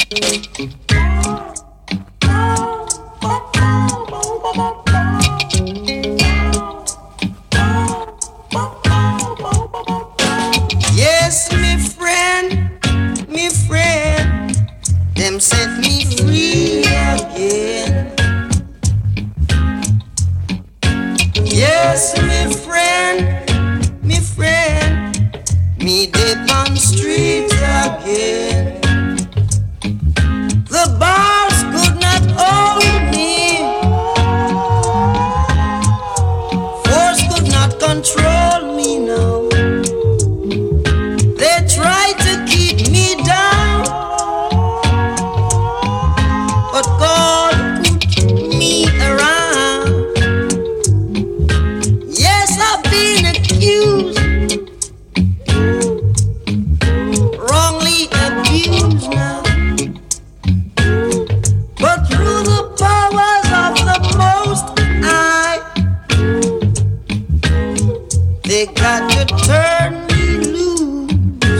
Yes, me friend, them set me free again. Yes, me friend, me dead on street again. The bars could not hold me, force could not control me now. They tried to keep me down, but God put me around. Yes, I've been accused, wrongly abused now, but through the powers of the Most High, they got to turn me loose.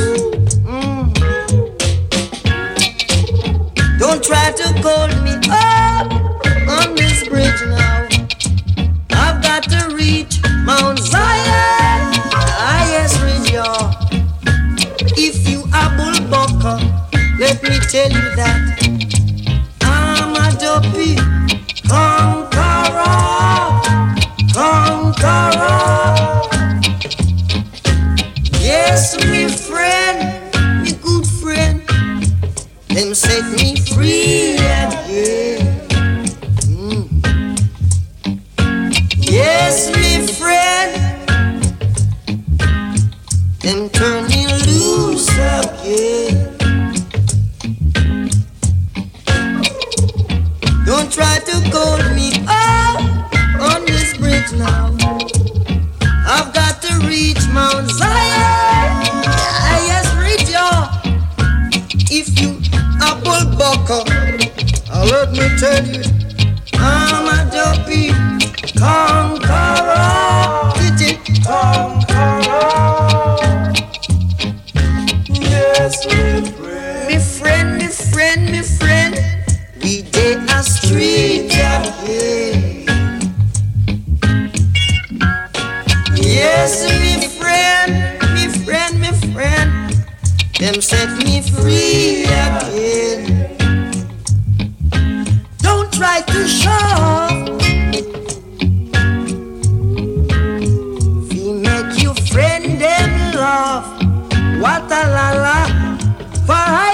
Don't try to hold me up on this bridge now. I've got to reach Mount Zion. Ah, yes, reach y'all. If you are bull bucker, let me tell you that I'm a dopey conqueror, conqueror. Yes, me friend, me good friend, them set me free again. Yes, me friend, them turn me loose again. Don't try to hold me up on this bridge now. I've got to reach Mount Zion. Yes, reach y'all. If you a bull bucker, let me tell you, I'm a dopey conqueror. Conqueror. Yes, me friend, we did a street again. Yes, me friend, them set me free again. Don't try to show off. We make you friend them love. What a la la. For